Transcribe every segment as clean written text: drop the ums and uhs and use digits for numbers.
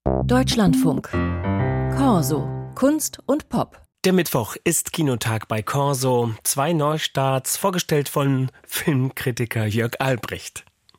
Deutschlandfunk. Corso. Kunst und Pop. Der Mittwoch ist Kinotag bei Corso. 2 Neustarts, vorgestellt von Filmkritiker Jörg Albrecht.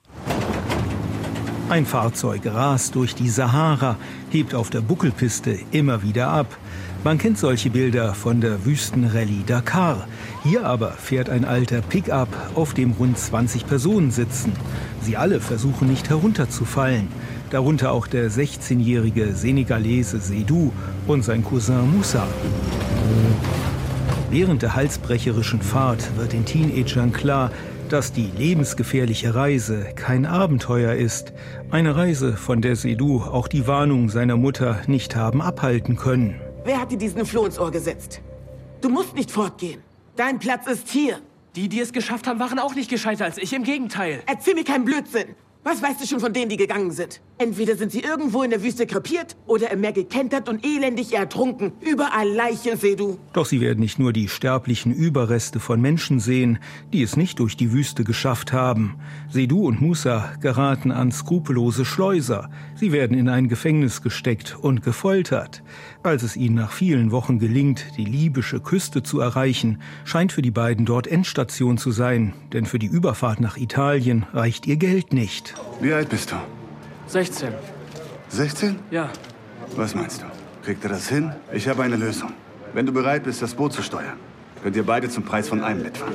Ein Fahrzeug rast durch die Sahara, hebt auf der Buckelpiste immer wieder ab. Man kennt solche Bilder von der Wüstenrallye Dakar. Hier aber fährt ein alter Pickup, auf dem rund 20 Personen sitzen. Sie alle versuchen nicht herunterzufallen. Darunter auch der 16-jährige Senegalese Seydou und sein Cousin Moussa. Während der halsbrecherischen Fahrt wird den Teenagern klar, dass die lebensgefährliche Reise kein Abenteuer ist. Eine Reise, von der Seydou auch die Warnung seiner Mutter nicht haben abhalten können. Wer hat dir diesen Floh ins Ohr gesetzt? Du musst nicht fortgehen. Dein Platz ist hier. Die es geschafft haben, waren auch nicht gescheiter als ich. Im Gegenteil. Erzähl mir keinen Blödsinn. Was weißt du schon von denen, die gegangen sind? Entweder sind sie irgendwo in der Wüste krepiert oder im Meer gekentert und elendig ertrunken. Überall Leichen, Seydou. Doch sie werden nicht nur die sterblichen Überreste von Menschen sehen, die es nicht durch die Wüste geschafft haben. Seydou und Moussa geraten an skrupellose Schleuser. Sie werden in ein Gefängnis gesteckt und gefoltert. Als es ihnen nach vielen Wochen gelingt, die libysche Küste zu erreichen, scheint für die beiden dort Endstation zu sein. Denn für die Überfahrt nach Italien reicht ihr Geld nicht. Wie alt bist du? 16. 16? Ja. Was meinst du? Kriegt ihr das hin? Ich habe eine Lösung. Wenn du bereit bist, das Boot zu steuern, könnt ihr beide zum Preis von einem mitfahren.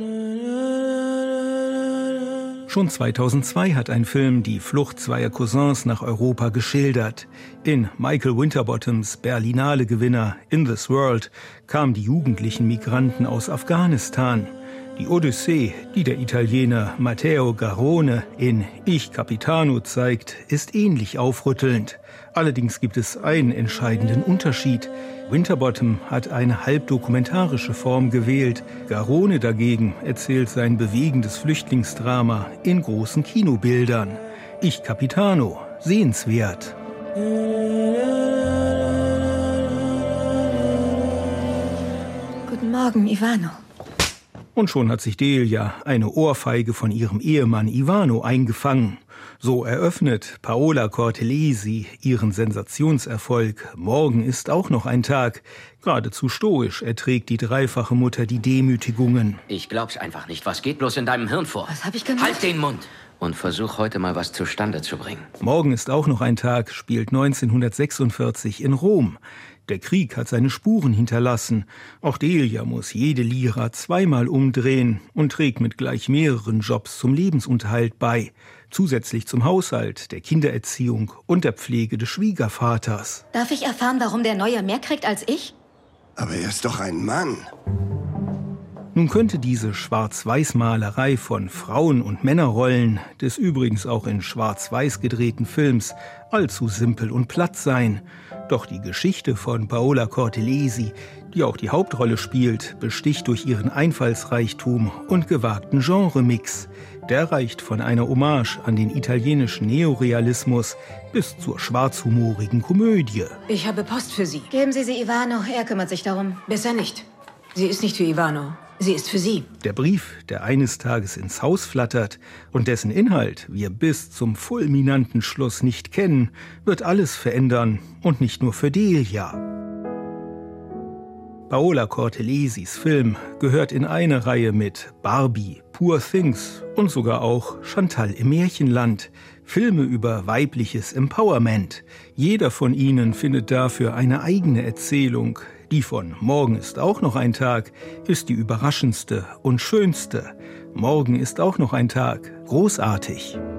Schon 2002 hat ein Film die Flucht zweier Cousins nach Europa geschildert. In Michael Winterbottoms Berlinale-Gewinner In This World kamen die jugendlichen Migranten aus Afghanistan. Die Odyssee, die der Italiener Matteo Garrone in Ich Capitano zeigt, ist ähnlich aufrüttelnd. Allerdings gibt es einen entscheidenden Unterschied. Winterbottom hat eine halbdokumentarische Form gewählt. Garrone dagegen erzählt sein bewegendes Flüchtlingsdrama in großen Kinobildern. Ich Capitano, sehenswert. Guten Morgen, Ivano. Und schon hat sich Delia eine Ohrfeige von ihrem Ehemann Ivano eingefangen. So eröffnet Paola Cortellesi ihren Sensationserfolg. Morgen ist auch noch ein Tag. Geradezu stoisch erträgt die dreifache Mutter die Demütigungen. Ich glaub's einfach nicht. Was geht bloß in deinem Hirn vor? Was hab ich gemacht? Halt den Mund! Und versuch heute mal was zustande zu bringen. Morgen ist auch noch ein Tag, spielt 1946 in Rom. Der Krieg hat seine Spuren hinterlassen. Auch Delia muss jede Lira zweimal umdrehen und trägt mit gleich mehreren Jobs zum Lebensunterhalt bei. Zusätzlich zum Haushalt, der Kindererziehung und der Pflege des Schwiegervaters. Darf ich erfahren, warum der Neue mehr kriegt als ich? Aber er ist doch ein Mann. Nun könnte diese Schwarz-Weiß-Malerei von Frauen- und Männerrollen, des übrigens auch in Schwarz-Weiß gedrehten Films, allzu simpel und platt sein. Doch die Geschichte von Paola Cortellesi, die auch die Hauptrolle spielt, besticht durch ihren Einfallsreichtum und gewagten Genremix. Der reicht von einer Hommage an den italienischen Neorealismus bis zur schwarzhumorigen Komödie. Ich habe Post für Sie. Geben Sie sie Ivano, er kümmert sich darum. Besser nicht. Sie ist nicht für Ivano. Sie ist für Sie. Der Brief, der eines Tages ins Haus flattert und dessen Inhalt wir bis zum fulminanten Schluss nicht kennen, wird alles verändern und nicht nur für Delia. Paola Cortellesis Film gehört in eine Reihe mit Barbie, Poor Things und sogar auch Chantal im Märchenland. Filme über weibliches Empowerment. Jeder von ihnen findet dafür eine eigene Erzählung. Die von Morgen ist auch noch ein Tag ist die überraschendste und schönste. Morgen ist auch noch ein Tag. Großartig.